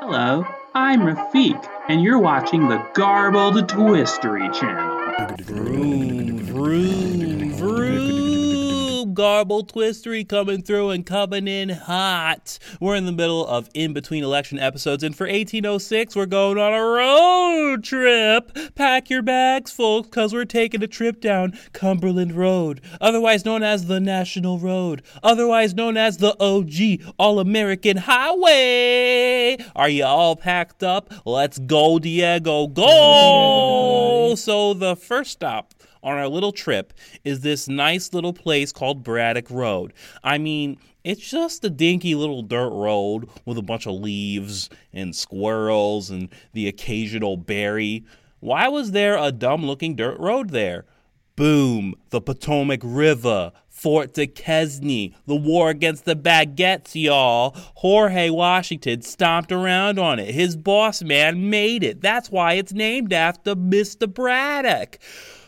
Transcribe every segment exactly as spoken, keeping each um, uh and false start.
Hello, I'm Rafik, and you're watching the Garbled Twistery channel. Vroom, vroom, vroom. Garbled Twistery coming through and coming in hot. We're in the middle of in-between election episodes, and for eighteen oh six, we're going on a road trip. Pack your bags, folks, because we're taking a trip down Cumberland Road, otherwise known as the National Road, otherwise known as the O G, All-American Highway. Are you all packed up? Let's go, Diego, go! So the first stop on our little trip is this nice little place called Braddock Road. I mean, it's just a dinky little dirt road with a bunch of leaves and squirrels and the occasional berry. Why was there a dumb-looking dirt road there? Boom, the Potomac River, Fort Duquesne, the war against the baguettes, y'all. Jorge Washington stomped around on it. His boss man made it. That's why it's named after Mister Braddock.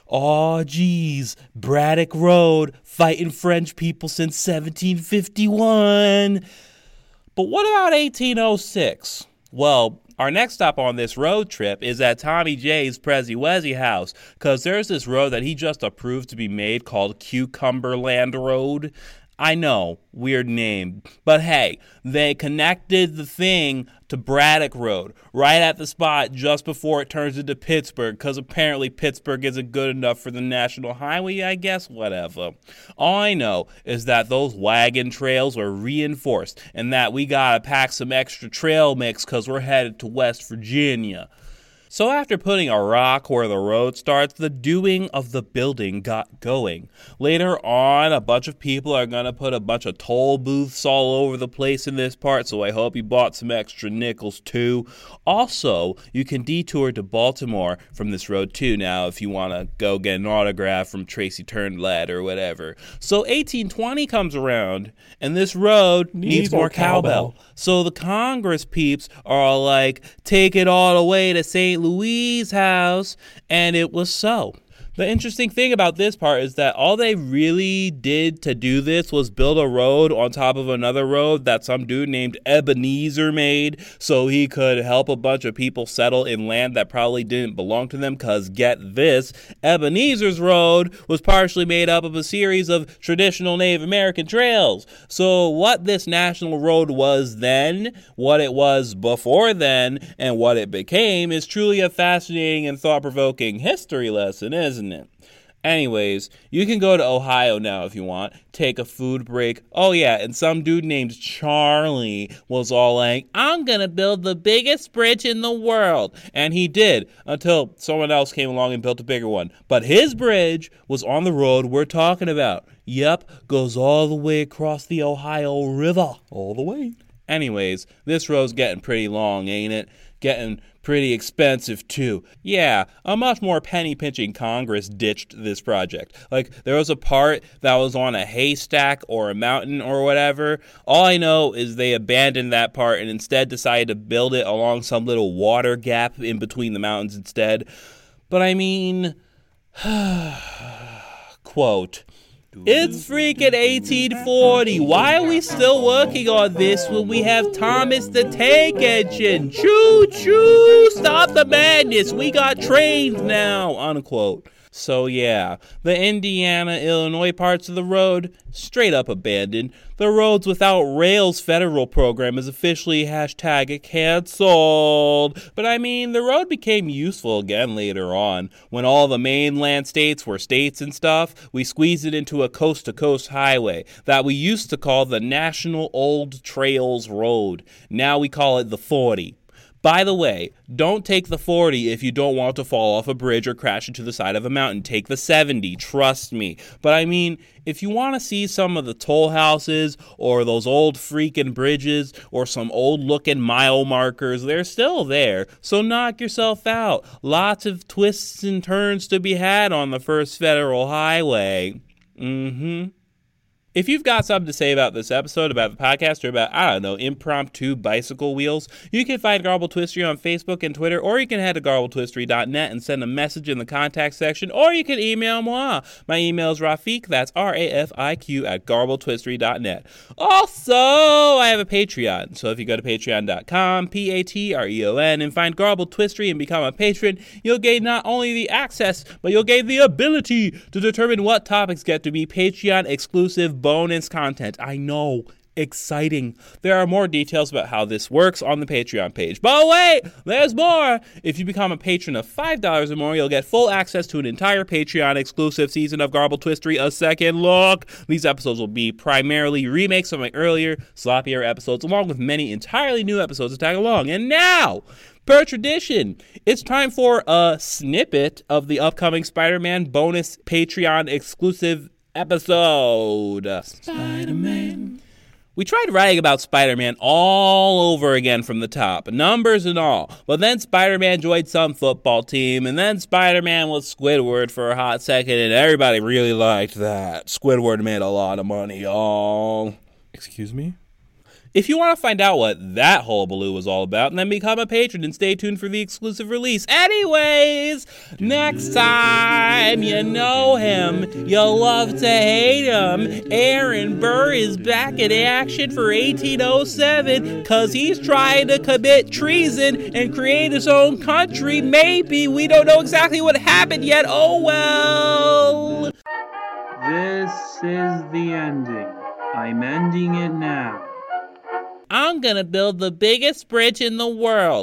Aw, geez, Braddock Road, fighting French people since seventeen fifty-one. But what about eighteen oh six? Well, our next stop on this road trip is at Tommy J's Prezi Wezi house, because there's this road that he just approved to be made called Cucumberland Road. I know, weird name, but hey, they connected the thing to Braddock Road, right at the spot just before it turns into Pittsburgh, because apparently Pittsburgh isn't good enough for the National Highway, I guess, whatever. All I know is that those wagon trails were reinforced, and that we gotta pack some extra trail mix because we're headed to West Virginia. So after putting a rock where the road starts, the doing of the building got going. Later on, a bunch of people are going to put a bunch of toll booths all over the place in this part, so I hope you bought some extra nickels too. Also, you can detour to Baltimore from this road too now if you want to go get an autograph from Tracy Turnblad or whatever. So eighteen twenty comes around, and this road needs, needs more cowbell. cowbell. So the Congress peeps are all like, take it all the way to Saint Louis' house, and it was so. The interesting thing about this part is that all they really did to do this was build a road on top of another road that some dude named Ebenezer made so he could help a bunch of people settle in land that probably didn't belong to them, because get this, Ebenezer's road was partially made up of a series of traditional Native American trails. So what this national road was then, what it was before then, and what it became is truly a fascinating and thought-provoking history lesson, isn't it? It. Anyways, you can go to Ohio now if you want, take a food break. Oh yeah, and some dude named Charlie was all like, I'm gonna build the biggest bridge in the world. And he did, until someone else came along and built a bigger one. But his bridge was on the road we're talking about. Yep, goes all the way across the Ohio River. All the way. Anyways, this road's getting pretty long, ain't it? Getting pretty expensive, too. Yeah, a much more penny-pinching Congress ditched this project. Like, there was a part that was on a haystack or a mountain or whatever. All I know is they abandoned that part and instead decided to build it along some little water gap in between the mountains instead. But I mean, quote, it's freaking eighteen forty. Why are we still working on this when we have Thomas the Tank Engine? Choo choo! Stop the madness. We got trains now, unquote. So yeah, the Indiana, Illinois parts of the road, straight up abandoned. The Roads Without Rails federal program is officially hashtag canceled. But I mean, the road became useful again later on. When all the mainland states were states and stuff, we squeezed it into a coast-to-coast highway that we used to call the National Old Trails Road. Now we call it the forty. By the way, don't take the forty if you don't want to fall off a bridge or crash into the side of a mountain. Take the seventy, trust me. But I mean, if you want to see some of the toll houses or those old freaking bridges or some old looking mile markers, they're still there. So knock yourself out. Lots of twists and turns to be had on the first federal highway. Mm-hmm. If you've got something to say about this episode, about the podcast, or about, I don't know, impromptu bicycle wheels, you can find Garble Twistery on Facebook and Twitter, or you can head to garble twistery dot net and send a message in the contact section, or you can email moi. My email is Rafiq, that's R A F I Q, at garble twistery dot net. Also, I have a Patreon, so if you go to patreon dot com, P A T R E O N, and find Garble Twistery and become a patron, you'll gain not only the access, but you'll gain the ability to determine what topics get to be Patreon-exclusive bonus content. I know. Exciting. There are more details about how this works on the Patreon page. But wait, there's more. If you become a patron of five dollars or more, you'll get full access to an entire Patreon-exclusive season of Garble Twistery, A Second Look. These episodes will be primarily remakes of my earlier, sloppier episodes, along with many entirely new episodes to tag along. And now, per tradition, it's time for a snippet of the upcoming Spider-Man bonus Patreon-exclusive episode. Spider-Man. We tried writing about Spider-Man all over again from the top, numbers and all. But then Spider-Man joined some football team, and then Spider-Man was Squidward for a hot second, and everybody really liked that. Squidward made a lot of money, y'all. Excuse me? If you want to find out what that hullabaloo was all about, then become a patron and stay tuned for the exclusive release. Anyways, next time you know him, you'll love to hate him. Aaron Burr is back in action for eighteen oh seven because he's trying to commit treason and create his own country. Maybe. We don't know exactly what happened yet. Oh well. This is the ending. I'm ending it now. I'm gonna build the biggest bridge in the world.